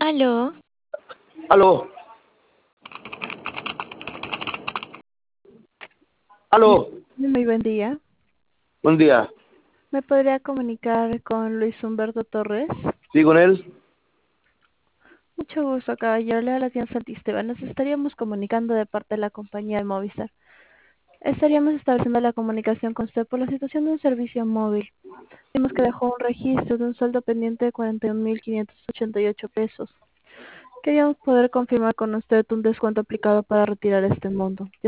Aló, Aló, aló, muy buen día. buen día. ¿Me podría comunicar con Luis Humberto Torres? ¿Sí con él? Mucho gusto, caballero. Le habla la tía Santisteban. Nos estaríamos comunicando de parte de la compañía de Movistar. Estaríamos estableciendo la comunicación con usted por la situación de un servicio móvil. Vimos que dejó un registro de un saldo pendiente de 41.588 pesos. Queríamos poder confirmar con usted un descuento aplicado para retirar este monto.